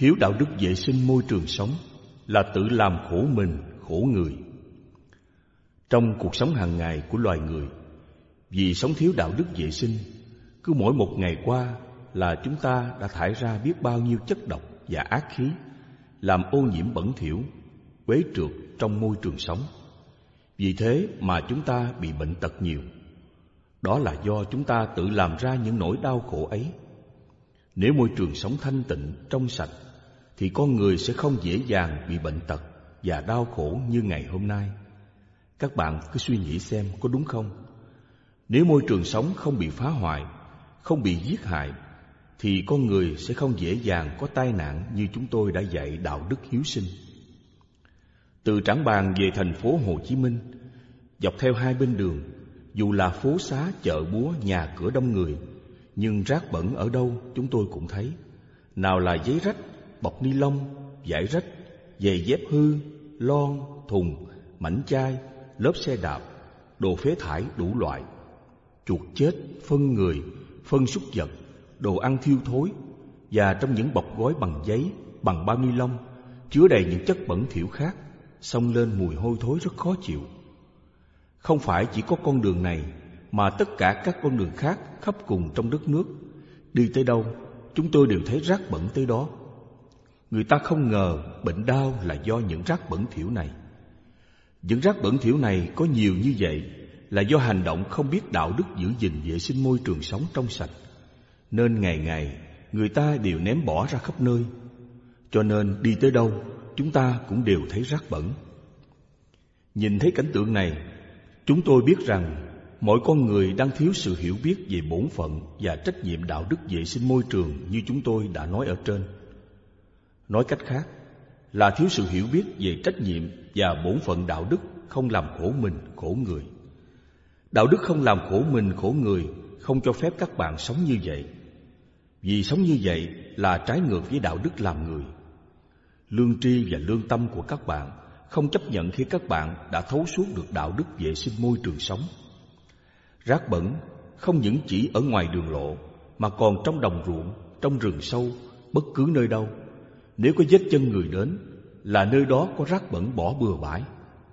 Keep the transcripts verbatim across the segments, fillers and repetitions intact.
Thiếu đạo đức vệ sinh môi trường sống là tự làm khổ mình, khổ người. Trong cuộc sống hàng ngày của loài người, vì sống thiếu đạo đức vệ sinh, cứ mỗi một ngày qua là chúng ta đã thải ra biết bao nhiêu chất độc và ác khí, làm ô nhiễm bẩn thỉu, uế trượt trong môi trường sống. Vì thế mà chúng ta bị bệnh tật nhiều. Đó là do chúng ta tự làm ra những nỗi đau khổ ấy. Nếu môi trường sống thanh tịnh, trong sạch, thì con người sẽ không dễ dàng bị bệnh tật và đau khổ như ngày hôm nay. Các bạn cứ suy nghĩ xem có đúng không? Nếu môi trường sống không bị phá hoại, không bị giết hại, thì con người sẽ không dễ dàng có tai nạn như chúng tôi đã dạy đạo đức hiếu sinh. Từ Trảng Bàng về thành phố Hồ Chí Minh, dọc theo hai bên đường, dù là phố xá, chợ búa, nhà cửa đông người, nhưng rác bẩn ở đâu chúng tôi cũng thấy. Nào là giấy rách, bọc ni lông, vải rách, giày dép hư, lon, thùng, mảnh chai, lớp xe đạp, đồ phế thải đủ loại, chuột chết, phân người, phân súc vật, đồ ăn thiêu thối, và trong những bọc gói bằng giấy, bằng bao ni lông, chứa đầy những chất bẩn thỉu khác, xông lên mùi hôi thối rất khó chịu. Không phải chỉ có con đường này, mà tất cả các con đường khác khắp cùng trong đất nước, đi tới đâu chúng tôi đều thấy rác bẩn tới đó. Người ta không ngờ bệnh đau là do những rác bẩn thỉu này. Những rác bẩn thỉu này có nhiều như vậy là do hành động không biết đạo đức giữ gìn vệ sinh môi trường sống trong sạch, nên ngày ngày người ta đều ném bỏ ra khắp nơi. Cho nên đi tới đâu chúng ta cũng đều thấy rác bẩn. Nhìn thấy cảnh tượng này, chúng tôi biết rằng mỗi con người đang thiếu sự hiểu biết về bổn phận và trách nhiệm đạo đức vệ sinh môi trường như chúng tôi đã nói ở trên. Nói cách khác là thiếu sự hiểu biết về trách nhiệm và bổn phận đạo đức không làm khổ mình, khổ người. Đạo đức không làm khổ mình, khổ người không cho phép các bạn sống như vậy. Vì sống như vậy là trái ngược với đạo đức làm người. Lương tri và lương tâm của các bạn không chấp nhận khi các bạn đã thấu suốt được đạo đức vệ sinh môi trường sống. Rác bẩn không những chỉ ở ngoài đường lộ, mà còn trong đồng ruộng, trong rừng sâu, bất cứ nơi đâu. Nếu có vết chân người đến, là nơi đó có rác bẩn bỏ bừa bãi.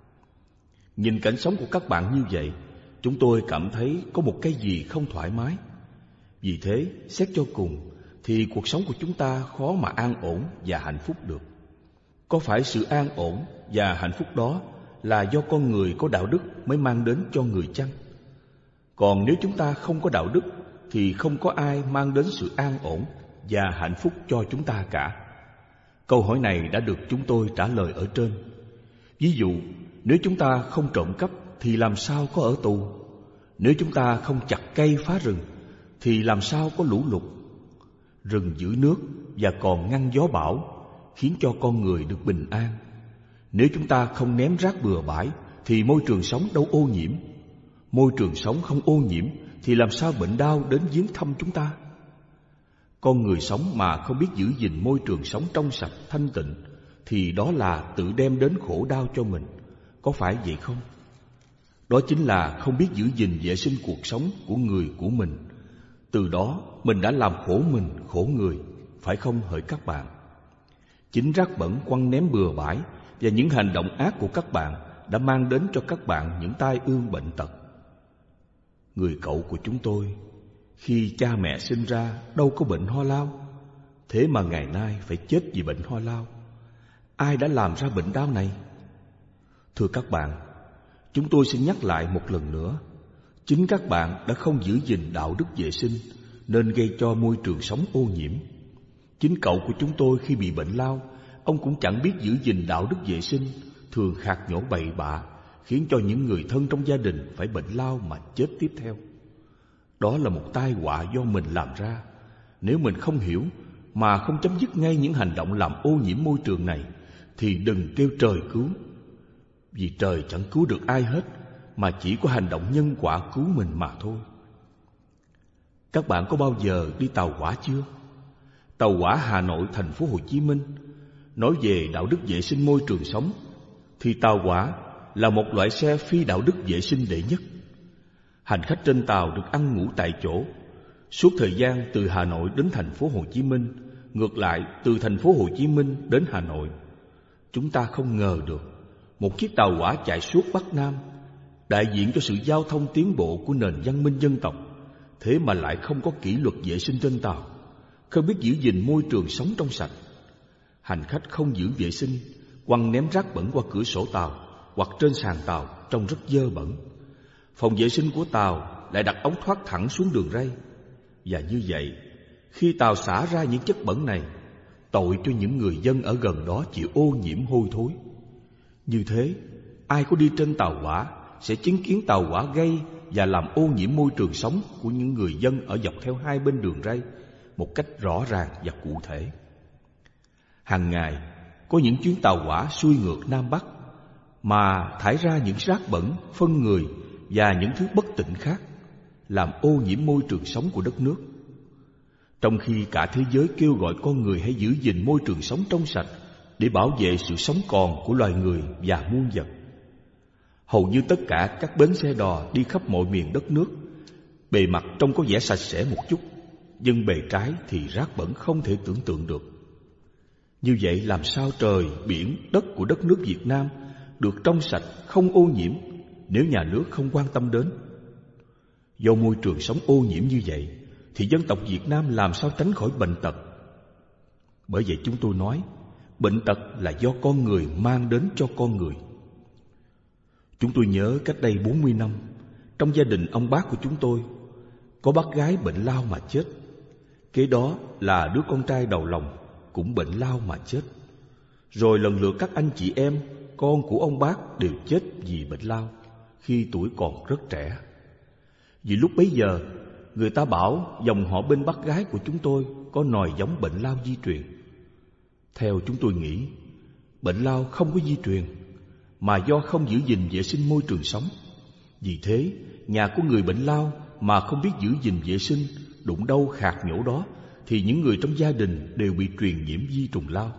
Nhìn cảnh sống của các bạn như vậy, chúng tôi cảm thấy có một cái gì không thoải mái. Vì thế, xét cho cùng, thì cuộc sống của chúng ta khó mà an ổn và hạnh phúc được. Có phải sự an ổn và hạnh phúc đó là do con người có đạo đức mới mang đến cho người chăng? Còn nếu chúng ta không có đạo đức, thì không có ai mang đến sự an ổn và hạnh phúc cho chúng ta cả. Câu hỏi này đã được chúng tôi trả lời ở trên. Ví dụ, nếu chúng ta không trộm cắp thì làm sao có ở tù? Nếu chúng ta không chặt cây phá rừng thì làm sao có lũ lụt? Rừng giữ nước và còn ngăn gió bão, khiến cho con người được bình an. Nếu chúng ta không ném rác bừa bãi thì môi trường sống đâu ô nhiễm. Môi trường sống không ô nhiễm thì làm sao bệnh đau đến viếng thăm chúng ta? Con người sống mà không biết giữ gìn môi trường sống trong sạch thanh tịnh thì đó là tự đem đến khổ đau cho mình. Có phải vậy không? Đó chính là không biết giữ gìn vệ sinh cuộc sống của người của mình. Từ đó mình đã làm khổ mình, khổ người, phải không hỡi các bạn? Chính rác bẩn quăng ném bừa bãi và những hành động ác của các bạn đã mang đến cho các bạn những tai ương bệnh tật. Người cậu của chúng tôi, khi cha mẹ sinh ra đâu có bệnh ho lao, thế mà ngày nay phải chết vì bệnh ho lao. Ai đã làm ra bệnh đau này? Thưa các bạn, chúng tôi xin nhắc lại một lần nữa. Chính các bạn đã không giữ gìn đạo đức vệ sinh nên gây cho môi trường sống ô nhiễm. Chính cậu của chúng tôi khi bị bệnh lao, ông cũng chẳng biết giữ gìn đạo đức vệ sinh, thường khạc nhổ bậy bạ, khiến cho những người thân trong gia đình phải bệnh lao mà chết tiếp theo. Đó là một tai họa do mình làm ra. Nếu mình không hiểu mà không chấm dứt ngay những hành động làm ô nhiễm môi trường này, thì đừng kêu trời cứu. Vì trời chẳng cứu được ai hết, mà chỉ có hành động nhân quả cứu mình mà thôi. Các bạn có bao giờ đi tàu hỏa chưa? Tàu hỏa Hà Nội thành phố Hồ Chí Minh. Nói về đạo đức vệ sinh môi trường sống, thì tàu hỏa là một loại xe phi đạo đức vệ sinh đệ nhất. Hành khách trên tàu được ăn ngủ tại chỗ. Suốt thời gian từ Hà Nội đến thành phố Hồ Chí Minh, Ngược lại, từ thành phố Hồ Chí Minh đến Hà Nội, chúng ta không ngờ được một chiếc tàu hỏa chạy suốt Bắc Nam, đại diện cho sự giao thông tiến bộ của nền văn minh dân tộc, thế mà lại không có kỷ luật vệ sinh trên tàu, không biết giữ gìn môi trường sống trong sạch. Hành khách không giữ vệ sinh, quăng ném rác bẩn qua cửa sổ tàu hoặc trên sàn tàu trông rất dơ bẩn. Phòng vệ sinh của tàu lại đặt ống thoát thẳng xuống đường ray. Và như vậy, khi tàu xả ra những chất bẩn này, tội cho những người dân ở gần đó chịu ô nhiễm hôi thối. Như thế, ai có đi trên tàu hỏa sẽ chứng kiến tàu hỏa gây và làm ô nhiễm môi trường sống của những người dân ở dọc theo hai bên đường ray một cách rõ ràng và cụ thể. Hàng ngày, có những chuyến tàu hỏa xuôi ngược Nam Bắc mà thải ra những rác bẩn, phân người và những thứ bất tịnh khác, làm ô nhiễm môi trường sống của đất nước. Trong khi cả thế giới kêu gọi con người hãy giữ gìn môi trường sống trong sạch để bảo vệ sự sống còn của loài người và muôn vật. Hầu như tất cả các bến xe đò đi khắp mọi miền đất nước, bề mặt trông có vẻ sạch sẽ một chút, nhưng bề trái thì rác bẩn không thể tưởng tượng được. Như vậy làm sao trời, biển, đất của đất nước Việt Nam được trong sạch, không ô nhiễm nếu nhà nước không quan tâm đến? Do môi trường sống ô nhiễm như vậy thì dân tộc Việt Nam làm sao tránh khỏi bệnh tật? Bởi vậy chúng tôi nói, bệnh tật là do con người mang đến cho con người. Chúng tôi nhớ cách đây bốn mươi năm, trong gia đình ông bác của chúng tôi, có bác gái bệnh lao mà chết. Kế đó là đứa con trai đầu lòng cũng bệnh lao mà chết. Rồi lần lượt các anh chị em, con của ông bác đều chết vì bệnh lao khi tuổi còn rất trẻ. Vì lúc bấy giờ, người ta bảo dòng họ bên bác gái của chúng tôi có nòi giống bệnh lao di truyền. Theo chúng tôi nghĩ, bệnh lao không có di truyền, mà do không giữ gìn vệ sinh môi trường sống. Vì thế, nhà của người bệnh lao mà không biết giữ gìn vệ sinh, đụng đâu khạc nhổ đó, thì những người trong gia đình đều bị truyền nhiễm vi trùng lao.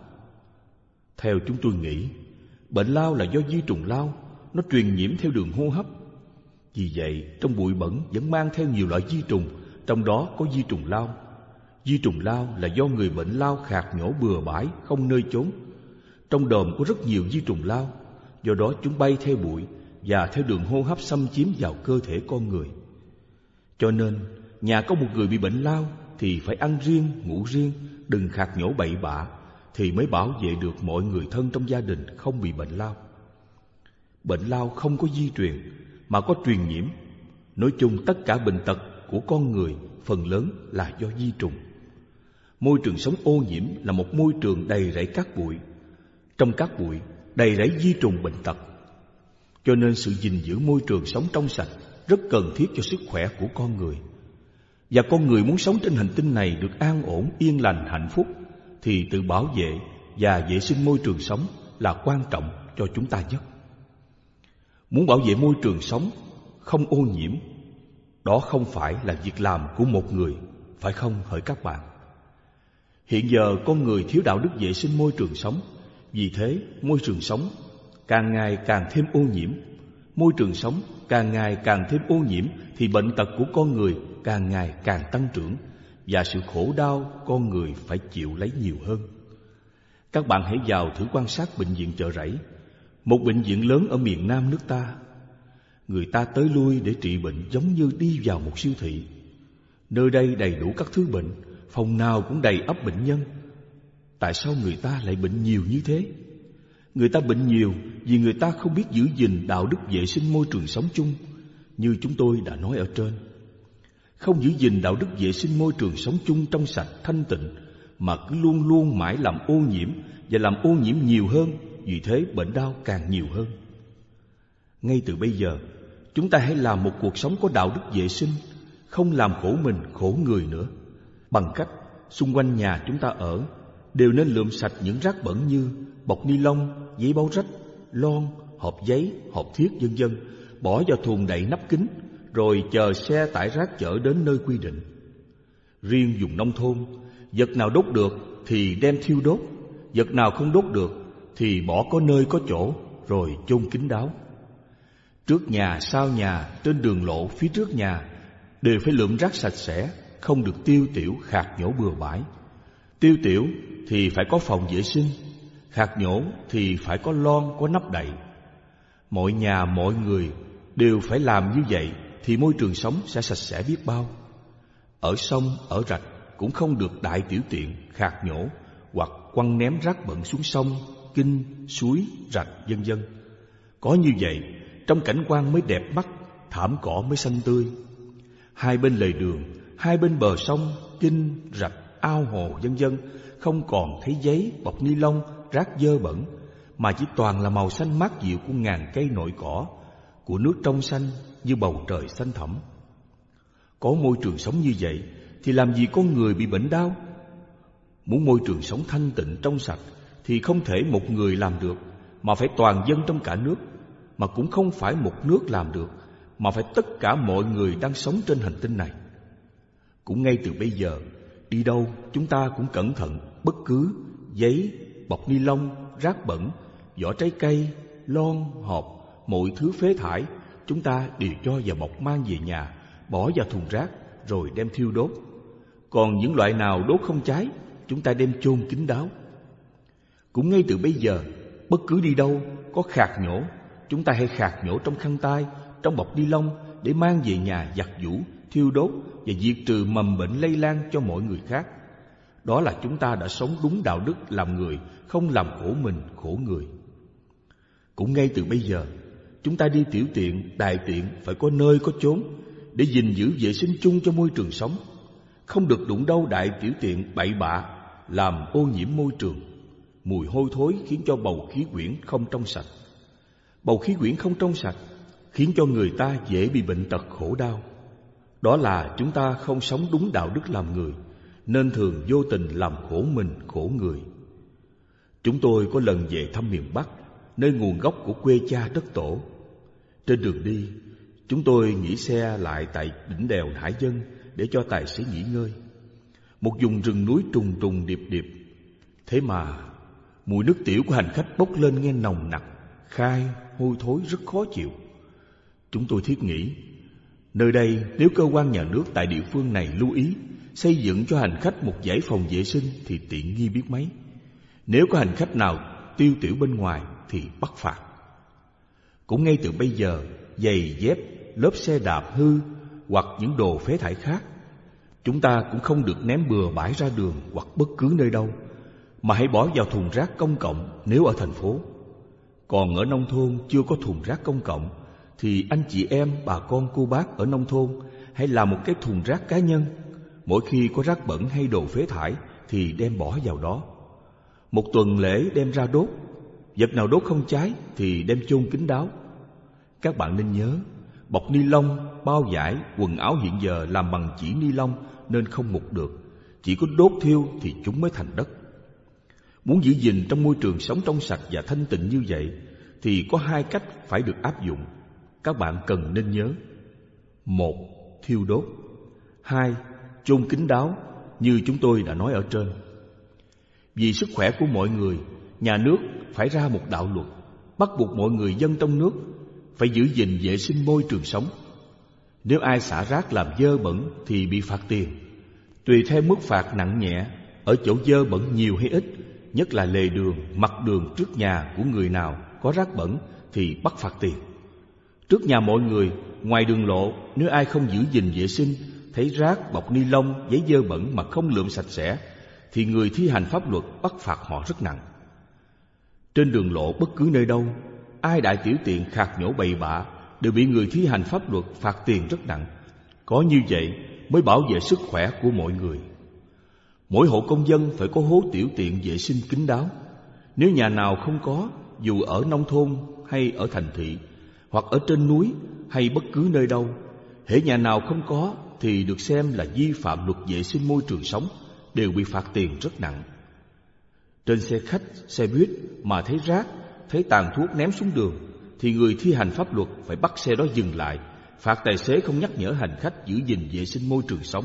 Theo chúng tôi nghĩ, bệnh lao là do vi trùng lao, nó truyền nhiễm theo đường hô hấp. Vì vậy, trong bụi bẩn vẫn mang theo nhiều loại vi trùng, trong đó có vi trùng lao. Vi trùng lao là do người bệnh lao khạc nhổ bừa bãi, không nơi chốn. Trong đờm có rất nhiều vi trùng lao, do đó chúng bay theo bụi và theo đường hô hấp xâm chiếm vào cơ thể con người. Cho nên, nhà có một người bị bệnh lao thì phải ăn riêng, ngủ riêng, đừng khạc nhổ bậy bạ, thì mới bảo vệ được mọi người thân trong gia đình không bị bệnh lao. Bệnh lao không có di truyền, mà có truyền nhiễm. Nói chung tất cả bệnh tật của con người phần lớn là do vi trùng. Môi trường sống ô nhiễm là một môi trường đầy rẫy cát bụi. Trong cát bụi đầy rẫy vi trùng bệnh tật. Cho nên sự gìn giữ môi trường sống trong sạch rất cần thiết cho sức khỏe của con người. Và con người muốn sống trên hành tinh này được an ổn, yên lành, hạnh phúc, thì tự bảo vệ và vệ sinh môi trường sống là quan trọng cho chúng ta nhất. Muốn bảo vệ môi trường sống không ô nhiễm, đó không phải là việc làm của một người, phải không hỡi các bạn? Hiện giờ con người thiếu đạo đức vệ sinh môi trường sống, vì thế môi trường sống càng ngày càng thêm ô nhiễm. Môi trường sống càng ngày càng thêm ô nhiễm thì bệnh tật của con người càng ngày càng tăng trưởng, và sự khổ đau con người phải chịu lấy nhiều hơn. Các bạn hãy vào thử quan sát bệnh viện Chợ Rẫy, một bệnh viện lớn ở miền Nam nước ta. Người ta tới lui để trị bệnh giống như đi vào một siêu thị. Nơi đây đầy đủ các thứ bệnh, phòng nào cũng đầy ắp bệnh nhân. Tại sao người ta lại bệnh nhiều như thế? Người ta bệnh nhiều vì người ta không biết giữ gìn đạo đức vệ sinh môi trường sống chung, như chúng tôi đã nói ở trên. Không giữ gìn đạo đức vệ sinh môi trường sống chung trong sạch thanh tịnh, mà cứ luôn luôn mãi làm ô nhiễm và làm ô nhiễm nhiều hơn, vì thế bệnh đau càng nhiều hơn. Ngay từ bây giờ, chúng ta hãy làm một cuộc sống có đạo đức vệ sinh, không làm khổ mình khổ người nữa, bằng cách xung quanh nhà chúng ta ở đều nên lượm sạch những rác bẩn như bọc ni lông, giấy báo rách, lon, hộp giấy, hộp thiết vân vân, bỏ vào thùng đậy nắp kín, rồi chờ xe tải rác chở đến nơi quy định. Riêng vùng nông thôn, vật nào đốt được thì đem thiêu đốt, vật nào không đốt được thì bỏ có nơi có chỗ, rồi chôn kín đáo. Trước nhà, sau nhà, trên đường lộ, phía trước nhà đều phải lượm rác sạch sẽ, không được tiêu tiểu khạc nhổ bừa bãi. Tiêu tiểu thì phải có phòng vệ sinh, khạc nhổ thì phải có lon, có nắp đậy. Mọi nhà mọi người đều phải làm như vậy thì môi trường sống sẽ sạch sẽ biết bao. Ở sông, ở rạch cũng không được đại tiểu tiện, khạc nhổ hoặc quăng ném rác bẩn xuống sông, kinh, suối, rạch vân vân. Có như vậy, trong cảnh quan mới đẹp mắt, thảm cỏ mới xanh tươi. Hai bên lề đường, hai bên bờ sông, kinh, rạch, ao hồ vân vân không còn thấy giấy, bọc ni lông, rác dơ bẩn, mà chỉ toàn là màu xanh mát dịu của ngàn cây nội cỏ, của nước trong xanh như bầu trời xanh thẳm. Có môi trường sống như vậy thì làm gì có người bị bệnh đau? Muốn môi trường sống thanh tịnh trong sạch thì không thể một người làm được, mà phải toàn dân trong cả nước. Mà cũng không phải một nước làm được, mà phải tất cả mọi người đang sống trên hành tinh này. Cũng ngay từ bây giờ, đi đâu chúng ta cũng cẩn thận. Bất cứ giấy, bọc ni lông, rác bẩn, vỏ trái cây, lon, hộp, mọi thứ phế thải chúng ta đều cho vào bọc mang về nhà, bỏ vào thùng rác rồi đem thiêu đốt. Còn những loại nào đốt không cháy, chúng ta đem chôn kín đáo. Cũng ngay từ bây giờ, bất cứ đi đâu có khạc nhổ, chúng ta hãy khạc nhổ trong khăn tay, trong bọc ni lông để mang về nhà giặt giũ, thiêu đốt và diệt trừ mầm bệnh lây lan cho mọi người khác. Đó là chúng ta đã sống đúng đạo đức làm người, không làm khổ mình, khổ người. Cũng ngay từ bây giờ, chúng ta đi tiểu tiện, đại tiện phải có nơi có chốn để gìn giữ vệ sinh chung cho môi trường sống. Không được đụng đâu đại tiểu tiện bậy bạ, làm ô nhiễm môi trường. Mùi hôi thối khiến cho bầu khí quyển không trong sạch. Bầu khí quyển không trong sạch khiến cho người ta dễ bị bệnh tật khổ đau. Đó là chúng ta không sống đúng đạo đức làm người, nên thường vô tình làm khổ mình, khổ người. Chúng tôi có lần về thăm miền Bắc, nơi nguồn gốc của quê cha đất tổ. Trên đường đi, chúng tôi nghỉ xe lại tại đỉnh đèo Hải Vân để cho tài xế nghỉ ngơi. Một vùng rừng núi trùng trùng điệp điệp. Thế mà mùi nước tiểu của hành khách bốc lên nghe nồng nặc, khai, hôi thối rất khó chịu. Chúng tôi thiết nghĩ, nơi đây nếu cơ quan nhà nước tại địa phương này lưu ý xây dựng cho hành khách một dãy phòng vệ sinh thì tiện nghi biết mấy. Nếu có hành khách nào tiêu tiểu bên ngoài thì bắt phạt. Cũng ngay từ bây giờ, giày dép, lớp xe đạp hư hoặc những đồ phế thải khác, chúng ta cũng không được ném bừa bãi ra đường hoặc bất cứ nơi đâu, mà hãy bỏ vào thùng rác công cộng nếu ở thành phố. Còn ở nông thôn chưa có thùng rác công cộng thì anh chị em, bà con, cô bác ở nông thôn hãy làm một cái thùng rác cá nhân. Mỗi khi có rác bẩn hay đồ phế thải thì đem bỏ vào đó. Một tuần lễ đem ra đốt. Vật nào đốt không cháy thì đem chôn kín đáo. Các bạn nên nhớ, bọc ni lông, bao vải, quần áo hiện giờ làm bằng chỉ ni lông nên không mục được. Chỉ có đốt thiêu thì chúng mới thành đất. Muốn giữ gìn trong môi trường sống trong sạch và thanh tịnh như vậy thì có hai cách phải được áp dụng. Các bạn cần nên nhớ. Một, thiêu đốt. Hai, chôn kín đáo như chúng tôi đã nói ở trên. Vì sức khỏe của mọi người, nhà nước phải ra một đạo luật bắt buộc mọi người dân trong nước phải giữ gìn vệ sinh môi trường sống. Nếu ai xả rác làm dơ bẩn thì bị phạt tiền. Tùy theo mức phạt nặng nhẹ, ở chỗ dơ bẩn nhiều hay ít, nhất là lề đường, mặt đường trước nhà của người nào có rác bẩn thì bắt phạt tiền. Trước nhà mọi người, ngoài đường lộ, nếu ai không giữ gìn vệ sinh, thấy rác, bọc ni lông, giấy dơ bẩn mà không lượm sạch sẽ, thì người thi hành pháp luật bắt phạt họ rất nặng. Trên đường lộ bất cứ nơi đâu, ai đại tiểu tiện khạc nhổ bậy bạ đều bị người thi hành pháp luật phạt tiền rất nặng. Có như vậy mới bảo vệ sức khỏe của mọi người. Mỗi hộ công dân phải có hố tiểu tiện vệ sinh kín đáo. Nếu nhà nào không có, dù ở nông thôn hay ở thành thị, hoặc ở trên núi hay bất cứ nơi đâu, hễ nhà nào không có thì được xem là vi phạm luật vệ sinh môi trường sống, đều bị phạt tiền rất nặng. Trên xe khách, xe buýt mà thấy rác, thấy tàn thuốc ném xuống đường thì người thi hành pháp luật phải bắt xe đó dừng lại, phạt tài xế không nhắc nhở hành khách giữ gìn vệ sinh môi trường sống.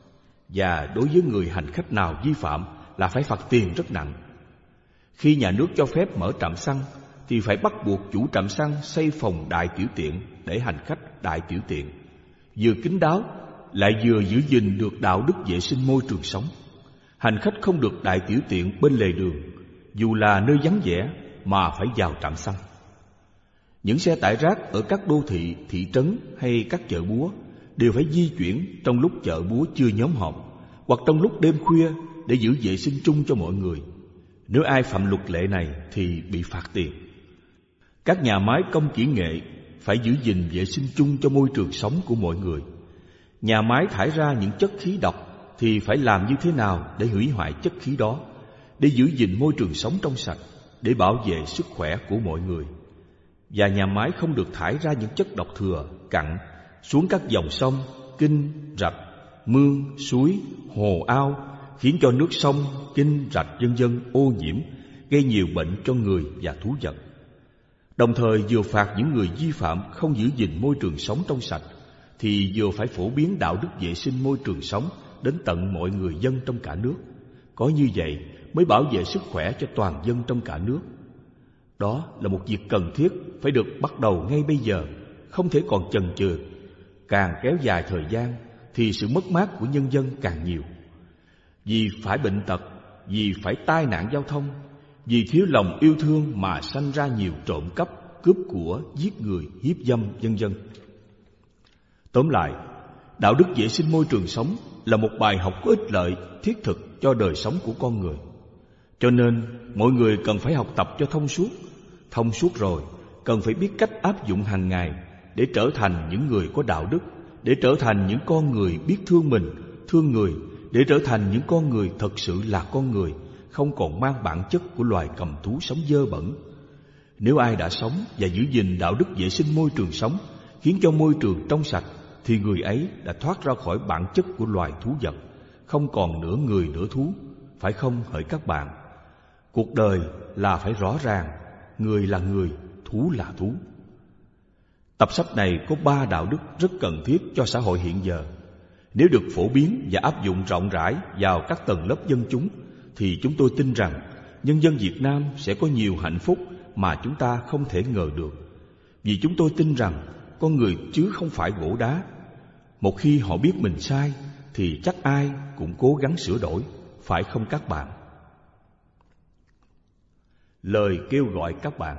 Và đối với người hành khách nào vi phạm là phải phạt tiền rất nặng. Khi nhà nước cho phép mở trạm xăng thì phải bắt buộc chủ trạm xăng xây phòng đại tiểu tiện để hành khách đại tiểu tiện, vừa kín đáo lại vừa giữ gìn được đạo đức vệ sinh môi trường sống. Hành khách không được đại tiểu tiện bên lề đường, dù là nơi vắng vẻ, mà phải vào trạm xăng. Những xe tải rác ở các đô thị, thị trấn hay các chợ búa đều phải di chuyển trong lúc chợ búa chưa nhóm họp, hoặc trong lúc đêm khuya để giữ vệ sinh chung cho mọi người. Nếu ai phạm luật lệ này thì bị phạt tiền. Các nhà máy công kỹ nghệ phải giữ gìn vệ sinh chung cho môi trường sống của mọi người. Nhà máy thải ra những chất khí độc thì phải làm như thế nào để hủy hoại chất khí đó, để giữ gìn môi trường sống trong sạch, để bảo vệ sức khỏe của mọi người. Và nhà máy không được thải ra những chất độc thừa, cặn xuống các dòng sông, kênh, rạch, mương, suối, hồ ao, khiến cho nước sông, kênh, rạch vân vân ô nhiễm, gây nhiều bệnh cho người và thú vật. Đồng thời vừa phạt những người vi phạm không giữ gìn môi trường sống trong sạch, thì vừa phải phổ biến đạo đức vệ sinh môi trường sống đến tận mọi người dân trong cả nước. Có như vậy mới bảo vệ sức khỏe cho toàn dân trong cả nước. Đó là một việc cần thiết phải được bắt đầu ngay bây giờ, không thể còn chần chừ. Càng kéo dài thời gian thì sự mất mát của nhân dân càng nhiều. Vì phải bệnh tật, vì phải tai nạn giao thông, vì thiếu lòng yêu thương mà sanh ra nhiều trộm cắp, cướp của, giết người, hiếp dâm, vân vân. Tóm lại, đạo đức vệ sinh môi trường sống là một bài học có ích lợi, thiết thực cho đời sống của con người. Cho nên, mọi người cần phải học tập cho thông suốt. Thông suốt rồi, cần phải biết cách áp dụng hàng ngày để trở thành những người có đạo đức, để trở thành những con người biết thương mình, thương người, để trở thành những con người thật sự là con người, không còn mang bản chất của loài cầm thú sống dơ bẩn. Nếu ai đã sống và giữ gìn đạo đức vệ sinh môi trường sống, khiến cho môi trường trong sạch, thì người ấy đã thoát ra khỏi bản chất của loài thú vật, không còn nửa người nửa thú, phải không hỡi các bạn? Cuộc đời là phải rõ ràng, người là người, thú là thú. Tập sách này có ba đạo đức rất cần thiết cho xã hội hiện giờ. Nếu được phổ biến và áp dụng rộng rãi vào các tầng lớp dân chúng, thì chúng tôi tin rằng nhân dân Việt Nam sẽ có nhiều hạnh phúc mà chúng ta không thể ngờ được. Vì chúng tôi tin rằng con người chứ không phải gỗ đá. Một khi họ biết mình sai thì chắc ai cũng cố gắng sửa đổi, phải không các bạn? Lời kêu gọi các bạn.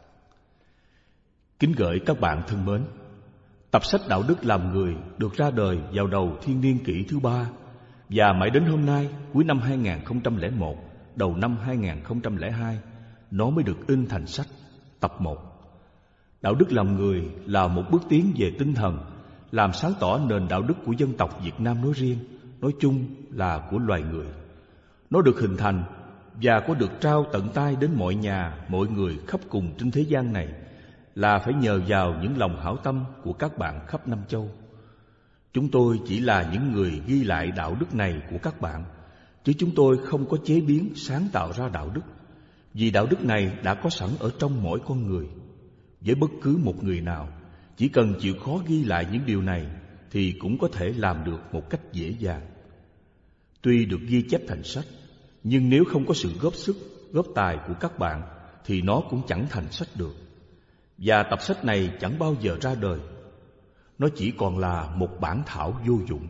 Kính gửi các bạn thân mến, tập sách Đạo đức làm người được ra đời vào đầu thiên niên kỷ thứ ba, và mãi đến hôm nay, cuối năm hai nghìn không trăm lẻ một, đầu năm hai nghìn không trăm lẻ hai, nó mới được in thành sách, tập một. Đạo đức làm người là một bước tiến về tinh thần, làm sáng tỏ nền đạo đức của dân tộc Việt Nam nói riêng, nói chung là của loài người. Nó được hình thành và có được trao tận tay đến mọi nhà, mọi người khắp cùng trên thế gian này là phải nhờ vào những lòng hảo tâm của các bạn khắp năm châu. Chúng tôi chỉ là những người ghi lại đạo đức này của các bạn, chứ chúng tôi không có chế biến sáng tạo ra đạo đức, vì đạo đức này đã có sẵn ở trong mỗi con người. Với bất cứ một người nào, chỉ cần chịu khó ghi lại những điều này thì cũng có thể làm được một cách dễ dàng. Tuy được ghi chép thành sách, nhưng nếu không có sự góp sức, góp tài của các bạn thì nó cũng chẳng thành sách được. Và tập sách này chẳng bao giờ ra đời. Nó chỉ còn là một bản thảo vô dụng.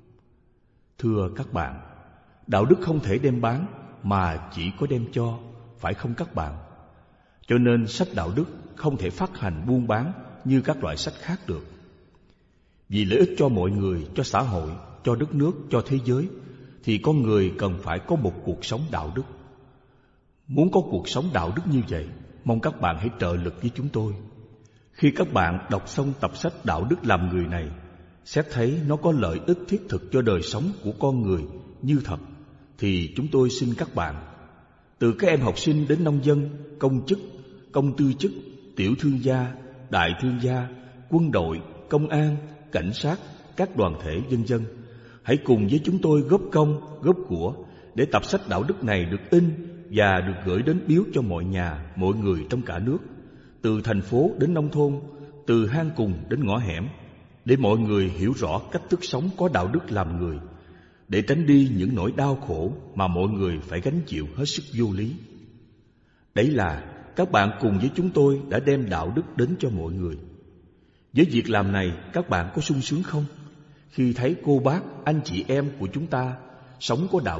Thưa các bạn, đạo đức không thể đem bán mà chỉ có đem cho, phải không các bạn? Cho nên sách đạo đức không thể phát hành buôn bán như các loại sách khác được. Vì lợi ích cho mọi người, cho xã hội, cho đất nước, cho thế giới, thì con người cần phải có một cuộc sống đạo đức. Muốn có cuộc sống đạo đức như vậy, mong các bạn hãy trợ lực với chúng tôi. Khi các bạn đọc xong tập sách Đạo đức làm người này, xét thấy nó có lợi ích thiết thực cho đời sống của con người như thật, thì chúng tôi xin các bạn, từ các em học sinh đến nông dân, công chức, công tư chức, tiểu thương gia, đại thương gia, quân đội, công an, cảnh sát, các đoàn thể vân vân, hãy cùng với chúng tôi góp công, góp của để tập sách đạo đức này được in và được gửi đến biếu cho mọi nhà, mọi người trong cả nước, từ thành phố đến nông thôn, từ hang cùng đến ngõ hẻm, để mọi người hiểu rõ cách thức sống có đạo đức làm người, để tránh đi những nỗi đau khổ mà mọi người phải gánh chịu hết sức vô lý. Đấy là các bạn cùng với chúng tôi đã đem đạo đức đến cho mọi người. Với việc làm này, các bạn có sung sướng không? Khi thấy cô bác, anh chị em của chúng ta sống có đạo đức,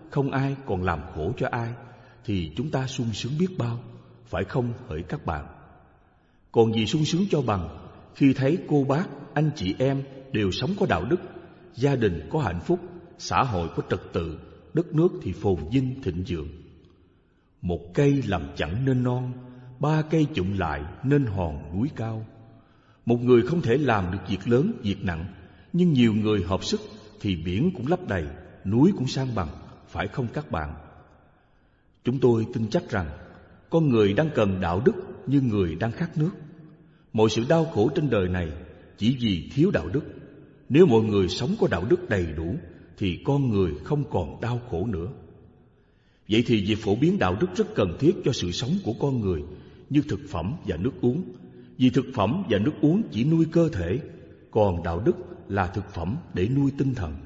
không ai còn làm khổ cho ai, thì chúng ta sung sướng biết bao, phải không hỡi các bạn? Còn gì sung sướng cho bằng khi thấy cô bác, anh chị em đều sống có đạo đức, gia đình có hạnh phúc, xã hội có trật tự, đất nước thì phồn vinh thịnh vượng. Một cây làm chẳng nên non, ba cây chụm lại nên hòn núi cao. Một người không thể làm được việc lớn, việc nặng, nhưng nhiều người hợp sức thì biển cũng lấp đầy, núi cũng san bằng, phải không các bạn? Chúng tôi tin chắc rằng con người đang cần đạo đức như người đang khát nước. Mọi sự đau khổ trên đời này chỉ vì thiếu đạo đức. Nếu mọi người sống có đạo đức đầy đủ thì con người không còn đau khổ nữa. Vậy thì việc phổ biến đạo đức rất cần thiết cho sự sống của con người, như thực phẩm và nước uống. Vì thực phẩm và nước uống chỉ nuôi cơ thể, còn đạo đức là thực phẩm để nuôi tinh thần.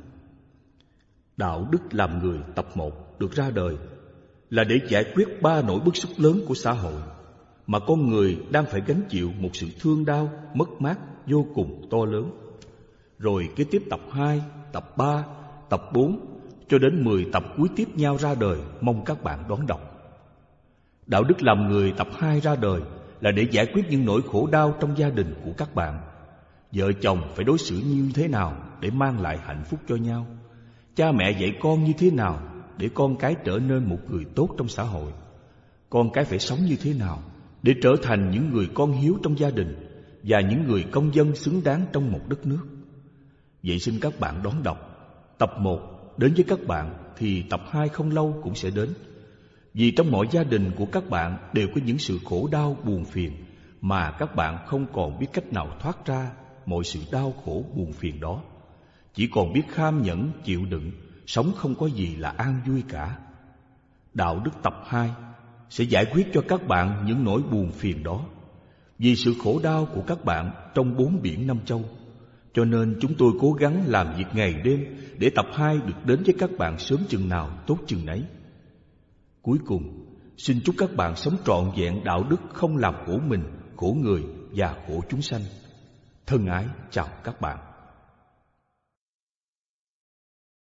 Đạo đức làm người tập một được ra đời là để giải quyết ba nỗi bức xúc lớn của xã hội, mà con người đang phải gánh chịu một sự thương đau, mất mát vô cùng to lớn. Rồi kế tiếp tập hai, tập ba, tập bốn, cho đến mười tập cuối tiếp nhau ra đời, mong các bạn đón đọc. Đạo đức làm người tập hai ra đời là để giải quyết những nỗi khổ đau trong gia đình của các bạn. Vợ chồng phải đối xử như thế nào để mang lại hạnh phúc cho nhau? Cha mẹ dạy con như thế nào để con cái trở nên một người tốt trong xã hội? Con cái phải sống như thế nào để trở thành những người con hiếu trong gia đình và những người công dân xứng đáng trong một đất nước? Vậy xin các bạn đón đọc. Tập một đến với các bạn thì tập hai không lâu cũng sẽ đến. Vì trong mọi gia đình của các bạn đều có những sự khổ đau buồn phiền mà các bạn không còn biết cách nào thoát ra mọi sự đau khổ buồn phiền đó. Chỉ còn biết kham nhẫn chịu đựng, sống không có gì là an vui cả. Đạo đức tập hai sẽ giải quyết cho các bạn những nỗi buồn phiền đó. Vì sự khổ đau của các bạn trong bốn biển năm châu, cho nên chúng tôi cố gắng làm việc ngày đêm để tập hai được đến với các bạn sớm chừng nào tốt chừng nấy. Cuối cùng, xin chúc các bạn sống trọn vẹn đạo đức, không làm khổ mình, khổ người và khổ chúng sanh. Thân ái chào các bạn.